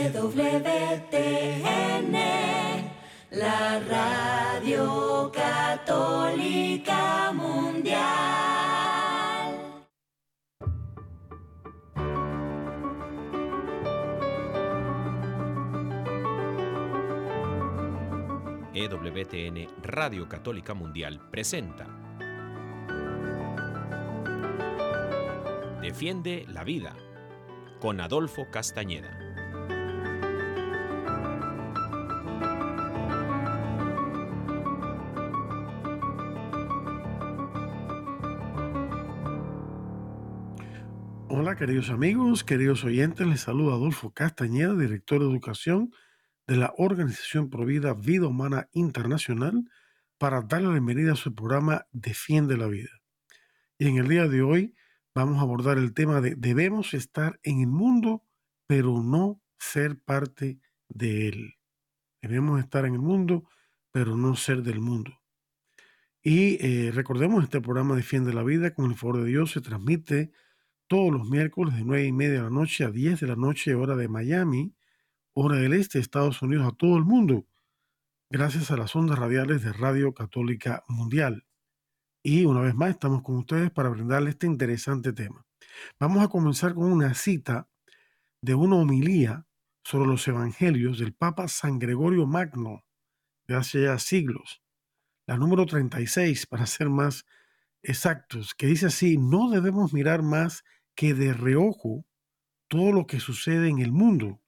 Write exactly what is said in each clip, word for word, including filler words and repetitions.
W T N, la Radio Católica Mundial. E W T N Radio Católica Mundial presenta Defiende la Vida con Adolfo Castañeda. Hola queridos amigos, queridos oyentes, les saluda Adolfo Castañeda, director de Educación de la Organización Provida Vida Humana Internacional, para darle la bienvenida a su programa Defiende la Vida. Y en el día de hoy vamos a abordar el tema de debemos estar en el mundo, pero no ser parte de él. Debemos estar en el mundo, pero no ser del mundo. Y eh, recordemos, este programa Defiende la Vida, con el favor de Dios, se transmite todos los miércoles de nueve y media de la noche a diez de la noche, hora de Miami, hora del este de Estados Unidos, a todo el mundo, gracias a las ondas radiales de Radio Católica Mundial. Y una vez más estamos con ustedes para brindarles este interesante tema. Vamos a comenzar con una cita de una homilía sobre los evangelios del Papa San Gregorio Magno, de hace ya siglos, la número treinta y seis para ser más exactos, que dice así: no debemos mirar más que de reojo todo lo que sucede en el mundo,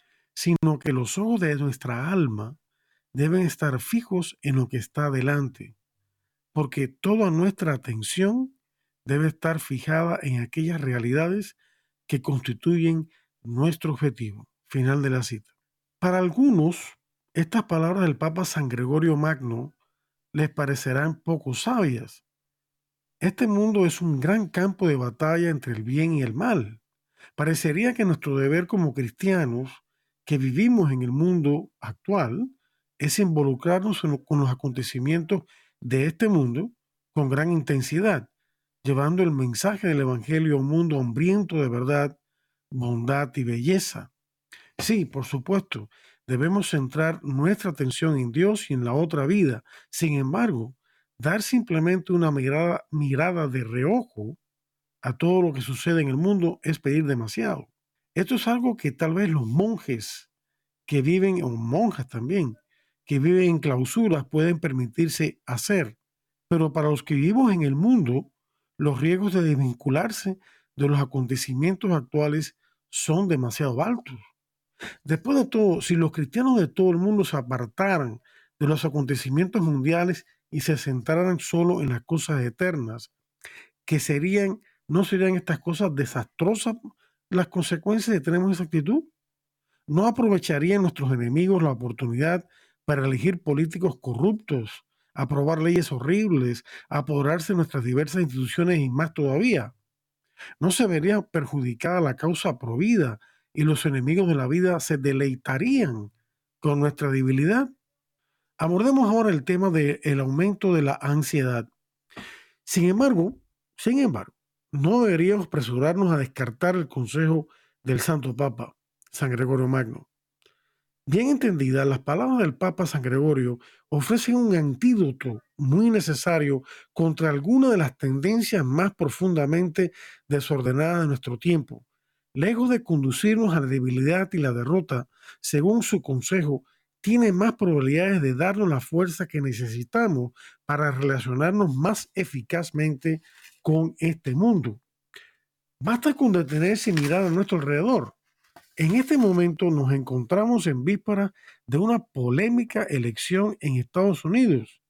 sino que los ojos de nuestra alma deben estar fijos en lo que está delante, porque toda nuestra atención debe estar fijada en aquellas realidades que constituyen nuestro objetivo. Final de la cita. Para algunos, estas palabras del Papa San Gregorio Magno les parecerán poco sabias. Este mundo es un gran campo de batalla entre el bien y el mal. Parecería que nuestro deber como cristianos que vivimos en el mundo actual es involucrarnos en, con los acontecimientos de este mundo con gran intensidad, llevando el mensaje del Evangelio a un mundo hambriento de verdad, bondad y belleza. Sí, por supuesto, debemos centrar nuestra atención en Dios y en la otra vida. Sin embargo, dar simplemente una mirada, mirada de reojo a todo lo que sucede en el mundo es pedir demasiado. Esto es algo que tal vez los monjes que viven, o monjas también, que viven en clausuras pueden permitirse hacer. Pero para los que vivimos en el mundo, los riesgos de desvincularse de los acontecimientos actuales son demasiado altos. Después de todo, si los cristianos de todo el mundo se apartaran de los acontecimientos mundiales y se centraran solo en las cosas eternas, que serían, ¿no serían estas cosas desastrosas las consecuencias de tener esa actitud? ¿No aprovecharían nuestros enemigos la oportunidad para elegir políticos corruptos, aprobar leyes horribles, apoderarse de nuestras diversas instituciones y más todavía? ¿No se vería perjudicada la causa provida y los enemigos de la vida se deleitarían con nuestra debilidad? Abordemos ahora el tema del aumento de la ansiedad. Sin embargo, sin embargo, no deberíamos apresurarnos a descartar el consejo del Santo Papa, San Gregorio Magno. Bien entendidas, las palabras del Papa San Gregorio ofrecen un antídoto muy necesario contra alguna de las tendencias más profundamente desordenadas de nuestro tiempo. Lejos de conducirnos a la debilidad y la derrota, según su consejo, tiene más probabilidades de darnos la fuerza que necesitamos para relacionarnos más eficazmente con este mundo. Basta con detenerse y mirar a nuestro alrededor. En este momento nos encontramos en vísperas de una polémica elección en Estados Unidos,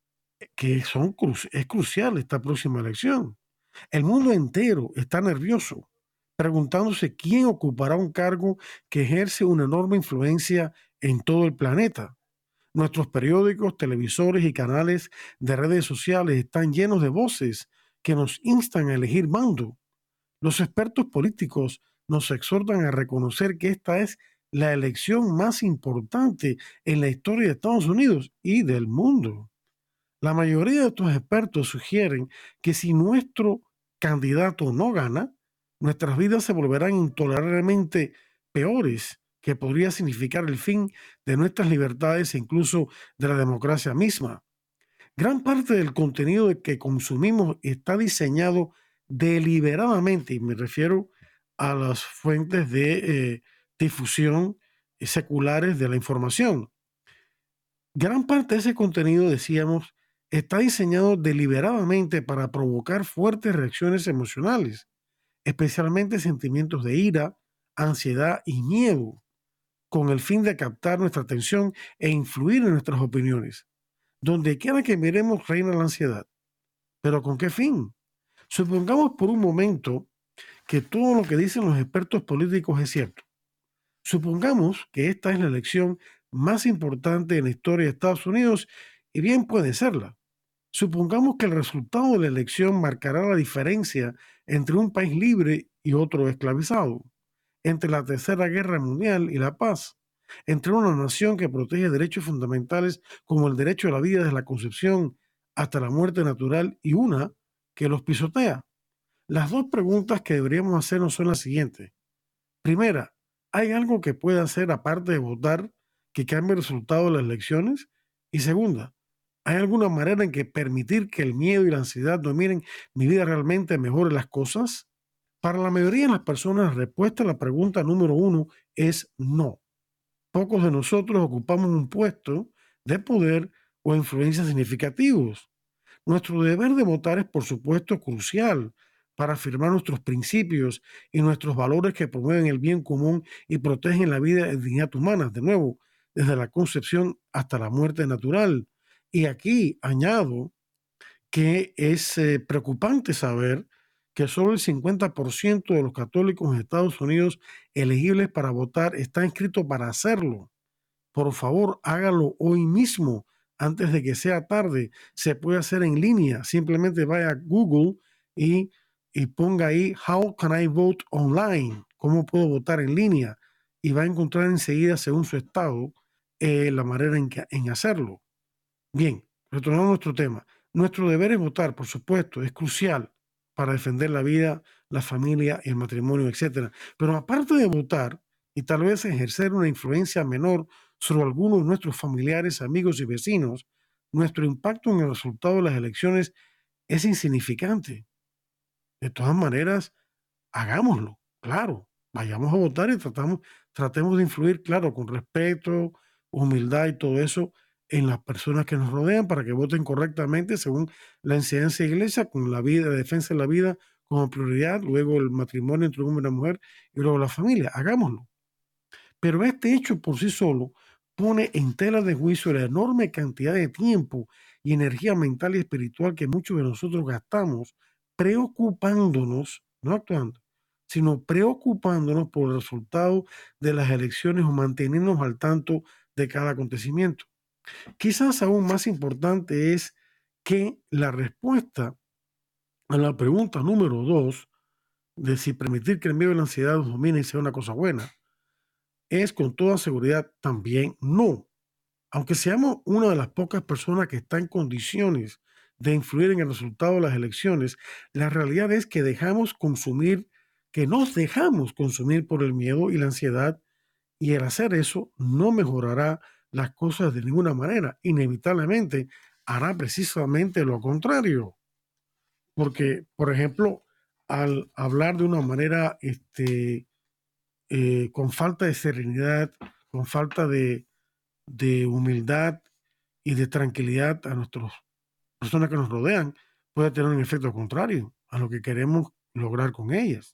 que son cru- es crucial esta próxima elección. El mundo entero está nervioso, preguntándose quién ocupará un cargo que ejerce una enorme influencia en todo el planeta. Nuestros periódicos, televisores y canales de redes sociales están llenos de voces que nos instan a elegir mando. Los expertos políticos nos exhortan a reconocer que esta es la elección más importante en la historia de Estados Unidos y del mundo. La mayoría de estos expertos sugieren que si nuestro candidato no gana, nuestras vidas se volverán intolerablemente peores que podría significar el fin de nuestras libertades e incluso de la democracia misma. Gran parte del contenido que consumimos está diseñado deliberadamente, y me refiero a las fuentes de eh, difusión eh, seculares de la información. Gran parte de ese contenido, decíamos, está diseñado deliberadamente para provocar fuertes reacciones emocionales, especialmente sentimientos de ira, ansiedad y miedo, con el fin de captar nuestra atención e influir en nuestras opiniones. Donde quiera que miremos reina la ansiedad. ¿Pero con qué fin? Supongamos por un momento que todo lo que dicen los expertos políticos es cierto. Supongamos que esta es la elección más importante en la historia de Estados Unidos, y bien puede serla. Supongamos que el resultado de la elección marcará la diferencia entre un país libre y otro esclavizado, entre la Tercera Guerra Mundial y la paz, entre una nación que protege derechos fundamentales como el derecho a la vida desde la concepción hasta la muerte natural y una que los pisotea. Las dos preguntas que deberíamos hacernos son las siguientes. Primera, ¿hay algo que pueda hacer aparte de votar que cambie el resultado de las elecciones? Y segunda, ¿hay alguna manera en que permitir que el miedo y la ansiedad dominen mi vida realmente mejore las cosas? Para la mayoría de las personas, la respuesta a la pregunta número uno es no. Pocos de nosotros ocupamos un puesto de poder o influencia significativos. Nuestro deber de votar es, por supuesto, crucial para afirmar nuestros principios y nuestros valores que promueven el bien común y protegen la vida y dignidad humanas, de nuevo, desde la concepción hasta la muerte natural. Y aquí añado que es eh, preocupante saber que solo el cincuenta por ciento de los católicos en Estados Unidos elegibles para votar está inscrito para hacerlo. Por favor, hágalo hoy mismo, antes de que sea tarde. Se puede hacer en línea. Simplemente vaya a Google y, y ponga ahí How can I vote online? ¿Cómo puedo votar en línea? Y va a encontrar enseguida, según su estado, eh, la manera en, que, en hacerlo. Bien, retornando a nuestro tema. Nuestro deber es votar, por supuesto, es crucial para defender la vida, la familia, el matrimonio, etcétera. Pero aparte de votar y tal vez ejercer una influencia menor sobre algunos de nuestros familiares, amigos y vecinos, nuestro impacto en el resultado de las elecciones es insignificante. De todas maneras, hagámoslo, claro. Vayamos a votar y tratamos, tratemos de influir, claro, con respeto, humildad y todo eso en las personas que nos rodean para que voten correctamente según la enseñanza de la iglesia, con la vida, la defensa de la vida como prioridad, luego el matrimonio entre un hombre y una mujer y luego la familia. Hagámoslo. Pero este hecho por sí solo pone en tela de juicio la enorme cantidad de tiempo y energía mental y espiritual que muchos de nosotros gastamos preocupándonos, no actuando, sino preocupándonos por el resultado de las elecciones o manteniéndonos al tanto de cada acontecimiento. Quizás aún más importante es que la respuesta a la pregunta número dos, de si permitir que el miedo y la ansiedad nos dominen sea una cosa buena, es con toda seguridad también no. Aunque seamos una de las pocas personas que está en condiciones de influir en el resultado de las elecciones, la realidad es que dejamos consumir, que nos dejamos consumir por el miedo y la ansiedad, y el hacer eso no mejorará las cosas de ninguna manera. Inevitablemente hará precisamente lo contrario. Porque, por ejemplo, al hablar de una manera este, eh, con falta de serenidad, con falta de, de humildad y de tranquilidad a nuestras personas que nos rodean, puede tener un efecto contrario a lo que queremos lograr con ellas.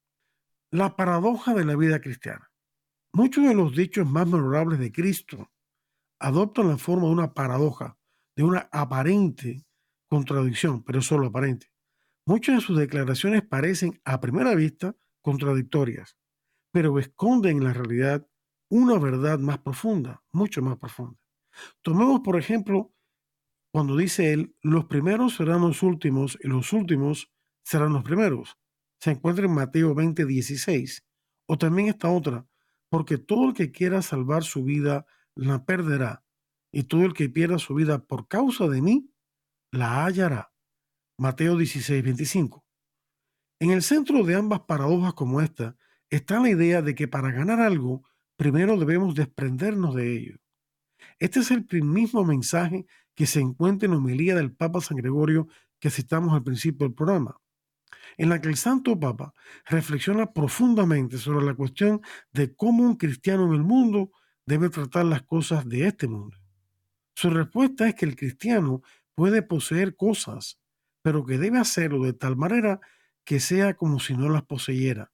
La paradoja de la vida cristiana. Muchos de los dichos más memorables de Cristo adoptan la forma de una paradoja, de una aparente contradicción, pero es solo aparente. Muchas de sus declaraciones parecen a primera vista contradictorias, pero esconden en la realidad una verdad más profunda, mucho más profunda. Tomemos, por ejemplo, cuando dice él, los primeros serán los últimos y los últimos serán los primeros. Se encuentra en Mateo veinte dieciséis. O también esta otra, porque todo el que quiera salvar su vida la perderá, y todo el que pierda su vida por causa de mí la hallará. Mateo dieciséis veinticinco. En el centro de ambas paradojas como esta está la idea de que para ganar algo primero debemos desprendernos de ello. Este es el mismo mensaje que se encuentra en la homilía del Papa San Gregorio que citamos al principio del programa, en la que el Santo Papa reflexiona profundamente sobre la cuestión de cómo un cristiano en el mundo debe tratar las cosas de este mundo. Su respuesta es que el cristiano puede poseer cosas, pero que debe hacerlo de tal manera que sea como si no las poseyera.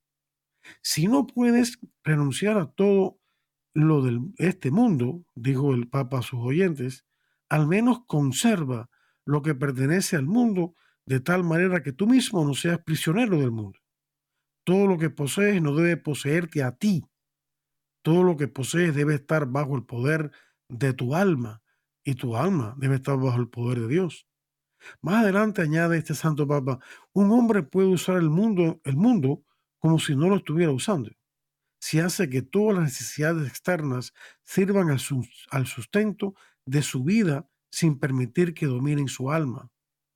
Si no puedes renunciar a todo lo de este mundo, dijo el Papa a sus oyentes, al menos conserva lo que pertenece al mundo de tal manera que tú mismo no seas prisionero del mundo. Todo lo que posees no debe poseerte a ti. Todo lo que posees debe estar bajo el poder de tu alma y tu alma debe estar bajo el poder de Dios. Más adelante añade este Santo Papa, un hombre puede usar el mundo, el mundo como si no lo estuviera usando, si hace que todas las necesidades externas sirvan al, sus, al sustento de su vida sin permitir que dominen su alma.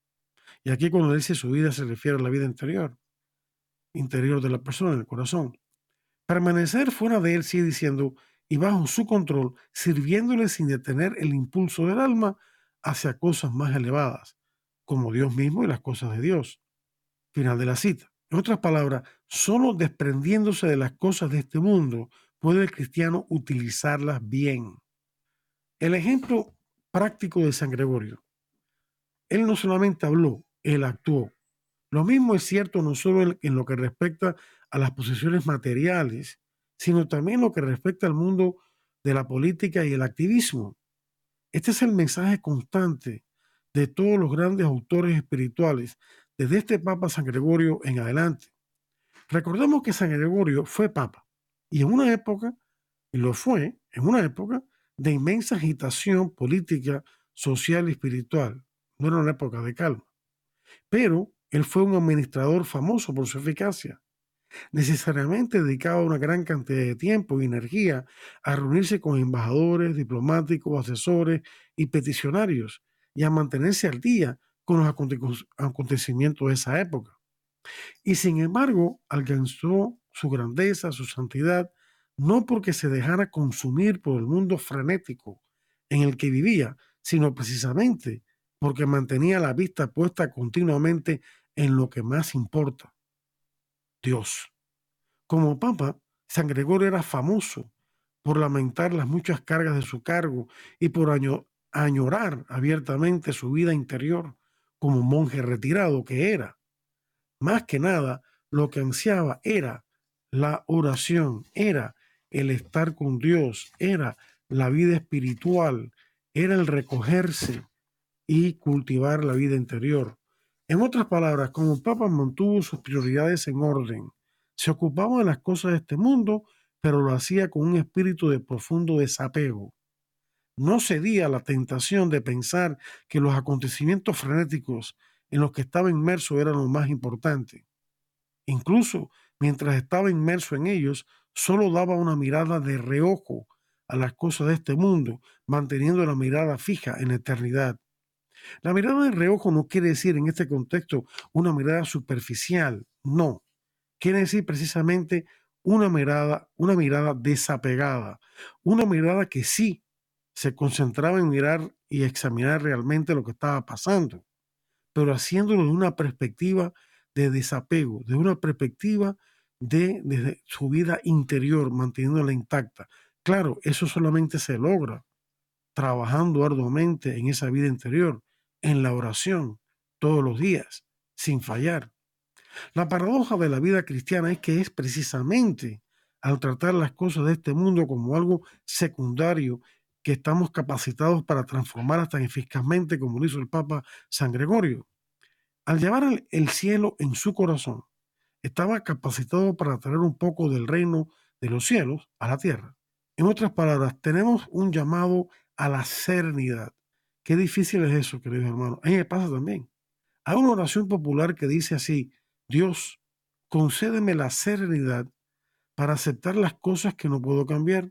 Y aquí cuando dice su vida se refiere a la vida interior, interior de la persona, el corazón. Permanecer fuera de él, sigue diciendo, y bajo su control, sirviéndole sin detener el impulso del alma hacia cosas más elevadas, como Dios mismo y las cosas de Dios. Final de la cita. En otras palabras, solo desprendiéndose de las cosas de este mundo puede el cristiano utilizarlas bien. El ejemplo práctico de San Gregorio. Él no solamente habló, él actuó. Lo mismo es cierto no solo en lo que respecta a las posesiones materiales, sino también en lo que respecta al mundo de la política y el activismo. Este es el mensaje constante de todos los grandes autores espirituales, desde este Papa San Gregorio en adelante. Recordemos que San Gregorio fue Papa, y en una época, y lo fue, en una época de inmensa agitación política, social y espiritual. No era una época de calma. Pero él fue un administrador famoso por su eficacia. Necesariamente dedicaba una gran cantidad de tiempo y energía a reunirse con embajadores, diplomáticos, asesores y peticionarios y a mantenerse al día con los acontecimientos de esa época. Y sin embargo, alcanzó su grandeza, su santidad, no porque se dejara consumir por el mundo frenético en el que vivía, sino precisamente porque mantenía la vista puesta continuamente en lo que más importa, Dios. Como papa, San Gregorio era famoso por lamentar las muchas cargas de su cargo y por año, añorar abiertamente su vida interior como monje retirado que era. Más que nada, lo que ansiaba era la oración, era el estar con Dios, era la vida espiritual, era el recogerse y cultivar la vida interior. En otras palabras, como Papa mantuvo sus prioridades en orden, se ocupaba de las cosas de este mundo, pero lo hacía con un espíritu de profundo desapego. No cedía a la tentación de pensar que los acontecimientos frenéticos en los que estaba inmerso eran lo más importante. Incluso mientras estaba inmerso en ellos, solo daba una mirada de reojo a las cosas de este mundo, manteniendo la mirada fija en la eternidad. La mirada de reojo no quiere decir en este contexto una mirada superficial, no. Quiere decir precisamente una mirada, una mirada desapegada, una mirada que sí se concentraba en mirar y examinar realmente lo que estaba pasando, pero haciéndolo de una perspectiva de desapego, de una perspectiva de, de su vida interior, manteniéndola intacta. Claro, eso solamente se logra trabajando arduamente en esa vida interior, en la oración, todos los días, sin fallar. La paradoja de la vida cristiana es que es precisamente al tratar las cosas de este mundo como algo secundario que estamos capacitados para transformarlas tan eficazmente como lo hizo el Papa San Gregorio. Al llevar el cielo en su corazón, estaba capacitado para traer un poco del reino de los cielos a la tierra. En otras palabras, tenemos un llamado a la serenidad. Qué difícil es eso, queridos hermanos. A mí me pasa también. Hay una oración popular que dice así: Dios, concédeme la serenidad para aceptar las cosas que no puedo cambiar,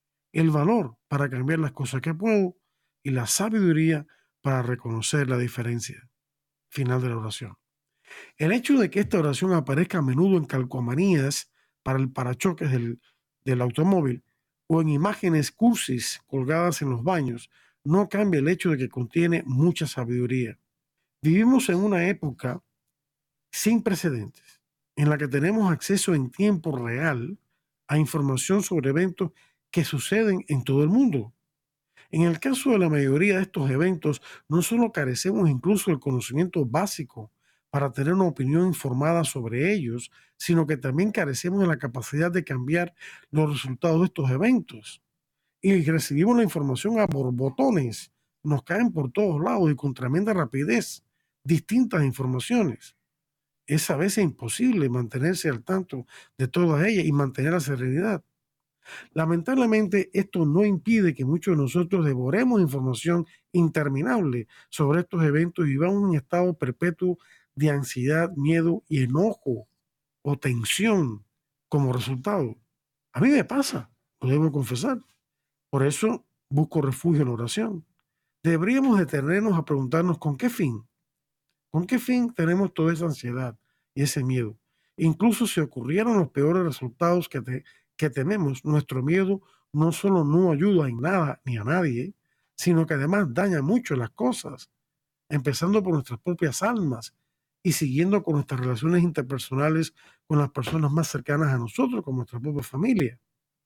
el valor para cambiar las cosas que puedo y la sabiduría para reconocer la diferencia. Final de la oración. El hecho de que esta oración aparezca a menudo en calcomanías para el parachoques del, del automóvil o en imágenes cursis colgadas en los baños, no cambia el hecho de que contiene mucha sabiduría. Vivimos en una época sin precedentes, en la que tenemos acceso en tiempo real a información sobre eventos que suceden en todo el mundo. En el caso de la mayoría de estos eventos, no solo carecemos incluso del conocimiento básico para tener una opinión informada sobre ellos, sino que también carecemos de la capacidad de cambiar los resultados de estos eventos. Y recibimos la información a borbotones, nos caen por todos lados y con tremenda rapidez distintas informaciones. Es a veces imposible mantenerse al tanto de todas ellas y mantener la serenidad. Lamentablemente, esto no impide que muchos de nosotros devoremos información interminable sobre estos eventos y vivamos en un estado perpetuo de ansiedad, miedo y enojo o tensión como resultado. A mí me pasa, lo debo confesar. Por eso busco refugio en la oración. Deberíamos detenernos a preguntarnos con qué fin. ¿Con qué fin tenemos toda esa ansiedad y ese miedo? Incluso si ocurrieran los peores resultados que, te, que tememos, nuestro miedo no solo no ayuda en nada ni a nadie, sino que además daña mucho las cosas, empezando por nuestras propias almas y siguiendo con nuestras relaciones interpersonales con las personas más cercanas a nosotros, con nuestra propia familia.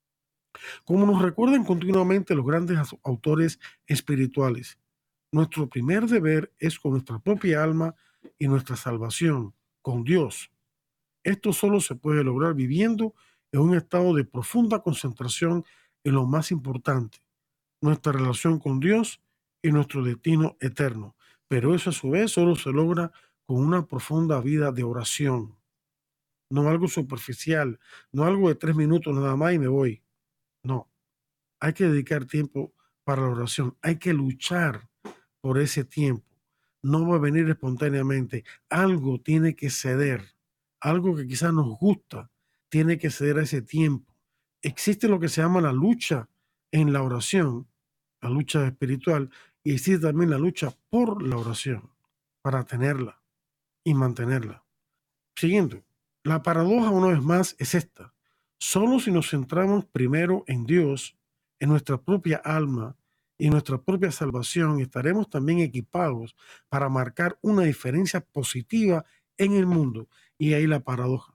Como nos recuerdan continuamente los grandes autores espirituales, nuestro primer deber es con nuestra propia alma y nuestra salvación, con Dios. Esto solo se puede lograr viviendo en un estado de profunda concentración en lo más importante, nuestra relación con Dios y nuestro destino eterno. Pero eso a su vez solo se logra con una profunda vida de oración. No algo superficial, no algo de tres minutos nada más y me voy. No, hay que dedicar tiempo para la oración, hay que luchar por ese tiempo. No va a venir espontáneamente. Algo tiene que ceder. Algo que quizás nos gusta tiene que ceder a ese tiempo. Existe lo que se llama la lucha en la oración, la lucha espiritual, y existe también la lucha por la oración, para tenerla y mantenerla. Siguiendo, la paradoja una vez más es esta. Solo si nos centramos primero en Dios, en nuestra propia alma, y nuestra propia salvación, estaremos también equipados para marcar una diferencia positiva en el mundo. Y ahí la paradoja.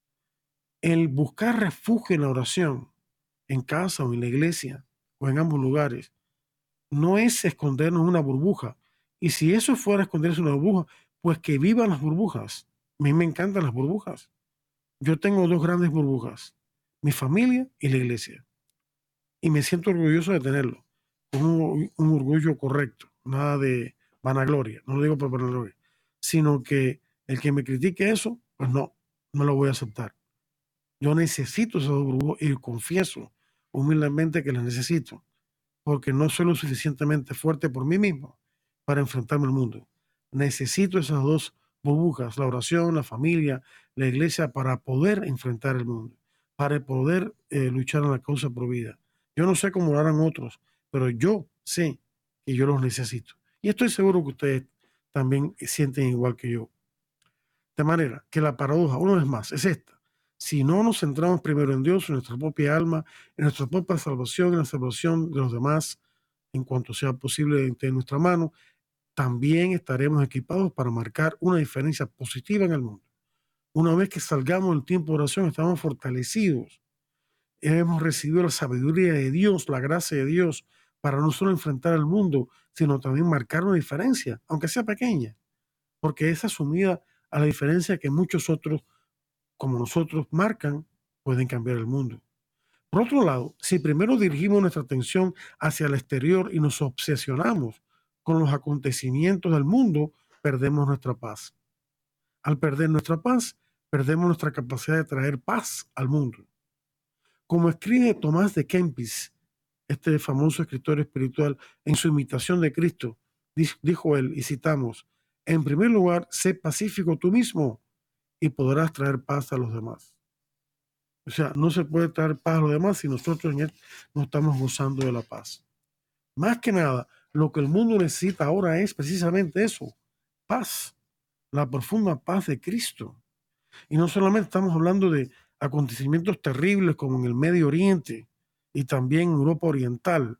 El buscar refugio en la oración, en casa o en la iglesia, o en ambos lugares, no es escondernos en una burbuja. Y si eso fuera esconderse en una burbuja, pues que vivan las burbujas. A mí me encantan las burbujas. Yo tengo dos grandes burbujas, mi familia y la iglesia. Y me siento orgulloso de tenerlo. Un, un orgullo correcto, nada de vanagloria, no lo digo por vanagloria, sino que el que me critique eso, pues no, no lo voy a aceptar. Yo necesito esos burbujas y confieso humildemente que las necesito, porque no soy lo suficientemente fuerte por mí mismo para enfrentarme al mundo. Necesito esas dos burbujas, la oración, la familia, la iglesia, para poder enfrentar el mundo, para poder eh, luchar en la causa por vida. Yo no sé cómo lo harán otros, pero yo sé que yo los necesito. Y estoy seguro que ustedes también sienten igual que yo. De manera que la paradoja, una vez más, es esta. Si no nos centramos primero en Dios, en nuestra propia alma, en nuestra propia salvación, en la salvación de los demás, en cuanto sea posible entre nuestra mano, también estaremos equipados para marcar una diferencia positiva en el mundo. Una vez que salgamos del tiempo de oración, estamos fortalecidos. Hemos recibido la sabiduría de Dios, la gracia de Dios, para no solo enfrentar al mundo, sino también marcar una diferencia, aunque sea pequeña, porque es asumida a la diferencia que muchos otros, como nosotros, marcan, pueden cambiar el mundo. Por otro lado, si primero dirigimos nuestra atención hacia el exterior y nos obsesionamos con los acontecimientos del mundo, perdemos nuestra paz. Al perder nuestra paz, perdemos nuestra capacidad de traer paz al mundo. Como escribe Tomás de Kempis, este famoso escritor espiritual, en su imitación de Cristo, dijo él, y citamos, en primer lugar, sé pacífico tú mismo y podrás traer paz a los demás. O sea, no se puede traer paz a los demás si nosotros no estamos gozando de la paz. Más que nada, lo que el mundo necesita ahora es precisamente eso, paz, la profunda paz de Cristo. Y no solamente estamos hablando de acontecimientos terribles como en el Medio Oriente y también en Europa Oriental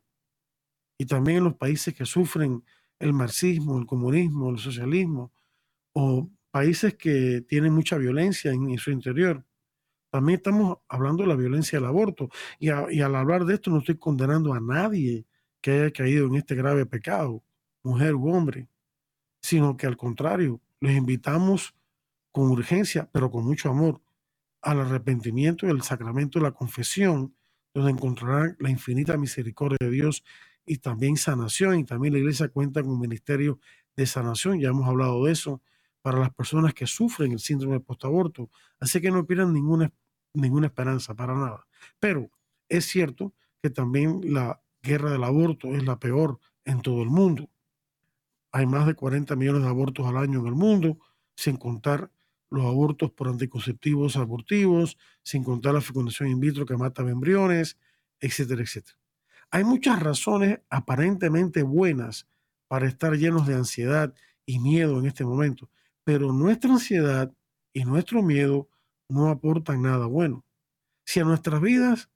y también en los países que sufren el marxismo, el comunismo, el socialismo, o países que tienen mucha violencia en, en su interior. También estamos hablando de la violencia del aborto. Y, a- y al hablar de esto no estoy condenando a nadie que haya caído en este grave pecado, mujer u hombre, sino que al contrario, les invitamos con urgencia, pero con mucho amor, al arrepentimiento y el sacramento de la confesión, donde encontrarán la infinita misericordia de Dios y también sanación. Y también la iglesia cuenta con un ministerio de sanación, ya hemos hablado de eso, para las personas que sufren el síndrome de postaborto. Así que no pierdan ninguna, ninguna esperanza, para nada. Pero es cierto que también la guerra del aborto es la peor en todo el mundo. Hay más de cuarenta millones de abortos al año en el mundo, sin contar los abortos por anticonceptivos abortivos, sin contar la fecundación in vitro que mata embriones, etcétera, etcétera. Hay muchas razones aparentemente buenas para estar llenos de ansiedad y miedo en este momento, pero nuestra ansiedad y nuestro miedo no aportan nada bueno. Si a nuestras vidas,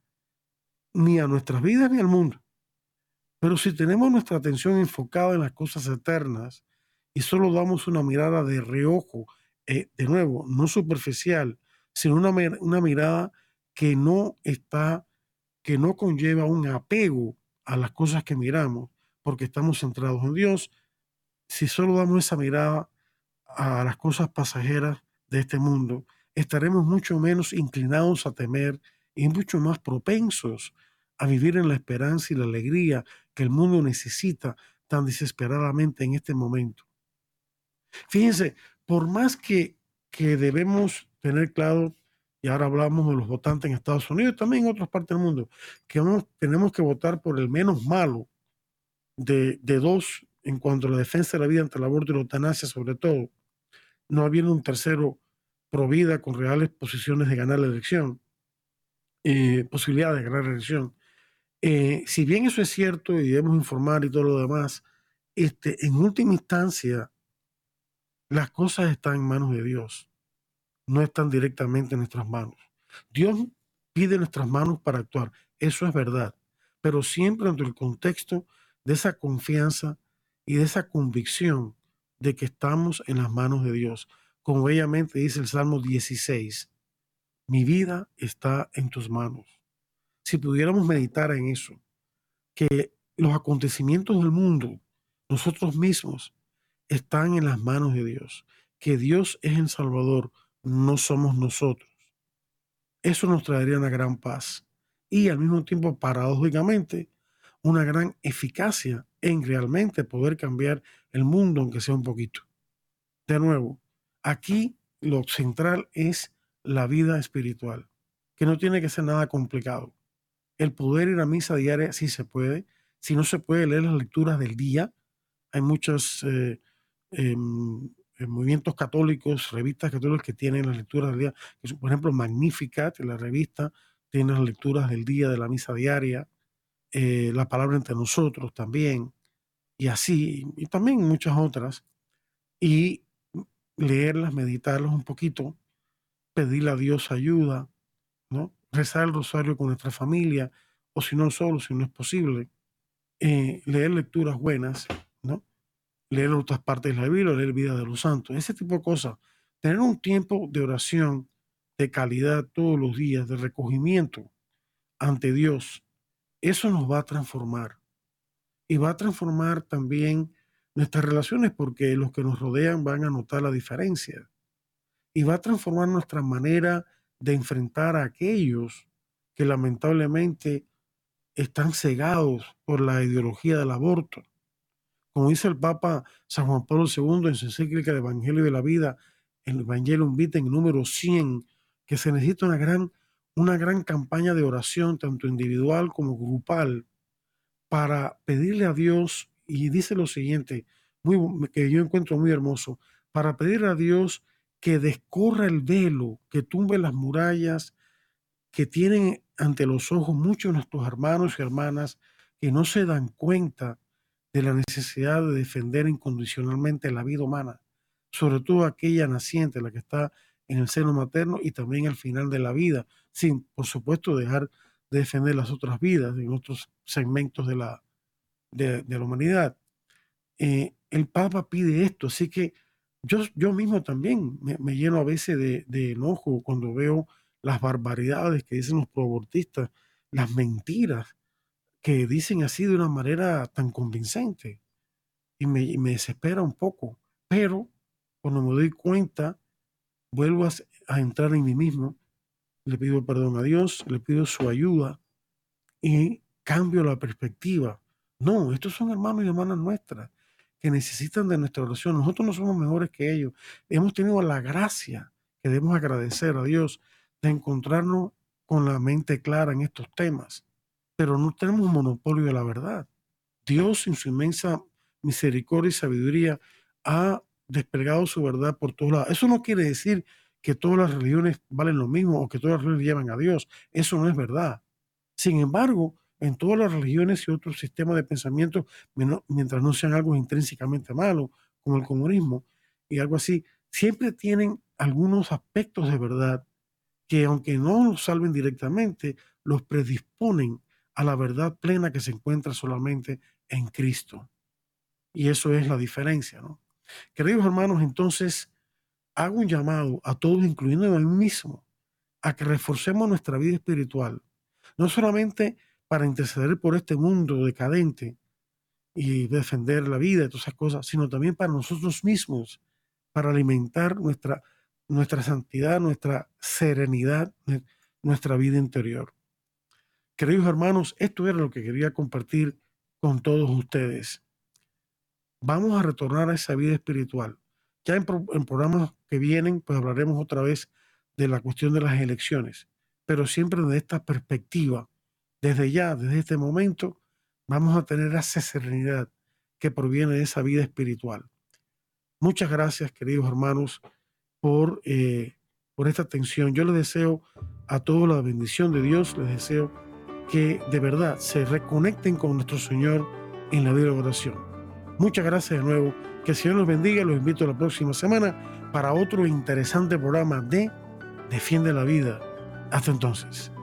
ni a nuestras vidas ni al mundo. Pero si tenemos nuestra atención enfocada en las cosas eternas y solo damos una mirada de reojo, eh, de nuevo, no superficial, sino una, mir- una mirada que no está, que no conlleva un apego a las cosas que miramos, porque estamos centrados en Dios, si solo damos esa mirada a las cosas pasajeras de este mundo, estaremos mucho menos inclinados a temer y mucho más propensos a vivir en la esperanza y la alegría que el mundo necesita tan desesperadamente en este momento. Fíjense, por más que, que debemos tener claro, y ahora hablamos de los votantes en Estados Unidos y también en otras partes del mundo, que vamos- tenemos que votar por el menos malo de, de dos en cuanto a la defensa de la vida ante el aborto y la eutanasia, sobre todo, no habiendo un tercero pro vida con reales posiciones de ganar la elección, eh, posibilidad de ganar la elección. Eh, si bien eso es cierto y debemos informar y todo lo demás, este, en última instancia, las cosas están en manos de Dios, no están directamente en nuestras manos. Dios pide nuestras manos para actuar, eso es verdad, pero siempre dentro del contexto de esa confianza y de esa convicción de que estamos en las manos de Dios. Como bellamente dice el Salmo dieciséis, mi vida está en tus manos. Si pudiéramos meditar en eso, que los acontecimientos del mundo, nosotros mismos, están en las manos de Dios, que Dios es el Salvador, no somos nosotros. Eso nos traería una gran paz y al mismo tiempo, paradójicamente, una gran eficacia en realmente poder cambiar el mundo, aunque sea un poquito. De nuevo, aquí lo central es la vida espiritual, que no tiene que ser nada complicado. El poder ir a misa diaria sí se puede. Si no se puede, leer las lecturas del día. Hay muchos eh, em, eh, movimientos católicos, revistas católicas que tienen las lecturas del día. Que son, por ejemplo, Magnificat, la revista, tiene las lecturas del día de la misa diaria. eh, la palabra entre nosotros también. Y así, y también muchas otras. Y leerlas, meditarlas un poquito, pedirle a Dios ayuda, ¿no? Rezar el rosario con nuestra familia, o si no solo, si no es posible, eh, leer lecturas buenas, ¿no? Leer otras partes de la Biblia, leer vida de los santos, ese tipo de cosas. Tener un tiempo de oración de calidad todos los días, de recogimiento ante Dios, eso nos va a transformar y va a transformar también nuestras relaciones porque los que nos rodean van a notar la diferencia y va a transformar nuestra manera de enfrentar a aquellos que lamentablemente están cegados por la ideología del aborto. Como dice el Papa San Juan Pablo segundo en su encíclica de Evangelio de la Vida, el Evangelium Vitae en número cien, que se necesita una gran, una gran campaña de oración, tanto individual como grupal, para pedirle a Dios, y dice lo siguiente, muy, que yo encuentro muy hermoso, para pedirle a Dios que descorra el velo, que tumbe las murallas que tienen ante los ojos muchos de nuestros hermanos y hermanas que no se dan cuenta de la necesidad de defender incondicionalmente la vida humana, sobre todo aquella naciente, la que está en el seno materno y también al final de la vida, sin, por supuesto, dejar de defender las otras vidas en otros segmentos de la, de, de la humanidad. Eh, el Papa pide esto, así que yo, yo mismo también me, me lleno a veces de, de enojo cuando veo las barbaridades que dicen los proabortistas, las mentiras que dicen así de una manera tan convincente, y me, y me desespera un poco, pero cuando me doy cuenta, vuelvo a, a entrar en mí mismo, le pido perdón a Dios, le pido su ayuda y cambio la perspectiva. No, estos son hermanos y hermanas nuestras que necesitan de nuestra oración. Nosotros no somos mejores que ellos. Hemos tenido la gracia que debemos agradecer a Dios de encontrarnos con la mente clara en estos temas, pero no tenemos monopolio de la verdad. Dios, en su inmensa misericordia y sabiduría, ha desplegado su verdad por todos lados. Eso no quiere decir que todas las religiones valen lo mismo o que todas las religiones llevan a Dios. Eso no es verdad. Sin embargo, en todas las religiones y otros sistemas de pensamiento, mientras no sean algo intrínsecamente malo, como el comunismo y algo así, siempre tienen algunos aspectos de verdad que, aunque no los salven directamente, los predisponen a la verdad plena que se encuentra solamente en Cristo. Y eso es la diferencia, ¿no? Queridos hermanos, entonces hago un llamado a todos, incluyendo a mí mismo, a que reforcemos nuestra vida espiritual, no solamente para interceder por este mundo decadente y defender la vida y todas esas cosas, sino también para nosotros mismos, para alimentar nuestra, nuestra santidad, nuestra serenidad, nuestra vida interior. Queridos hermanos, esto era lo que quería compartir con todos ustedes. Vamos a retornar a esa vida espiritual. Ya en, pro, en programas que vienen, pues hablaremos otra vez de la cuestión de las elecciones, pero siempre desde esta perspectiva. Desde ya, desde este momento, vamos a tener esa serenidad que proviene de esa vida espiritual. Muchas gracias, queridos hermanos, por, eh, por esta atención. Yo les deseo a todos la bendición de Dios, les deseo que de verdad se reconecten con nuestro Señor en la vida de oración. Muchas gracias de nuevo. Que el Señor los bendiga. Los invito a la próxima semana para otro interesante programa de Defiende la Vida. Hasta entonces.